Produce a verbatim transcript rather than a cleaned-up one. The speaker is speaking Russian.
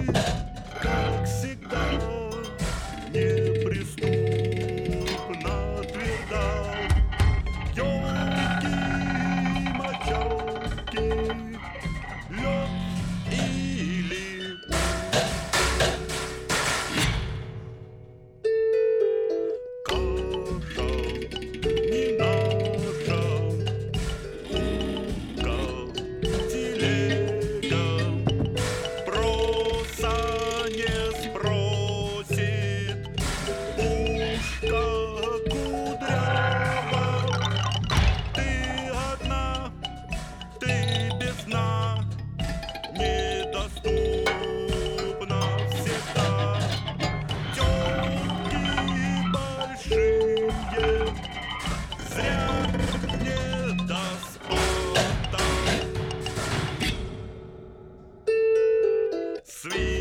как всегда, неприступно тверда. Ёлки, мочалки, лед или каша не наша, утка, телега, просто не спросит, ушка кудрява. Ты одна, ты без сна, недоступна всегда. Тёлки большие, зря не до спота. Свет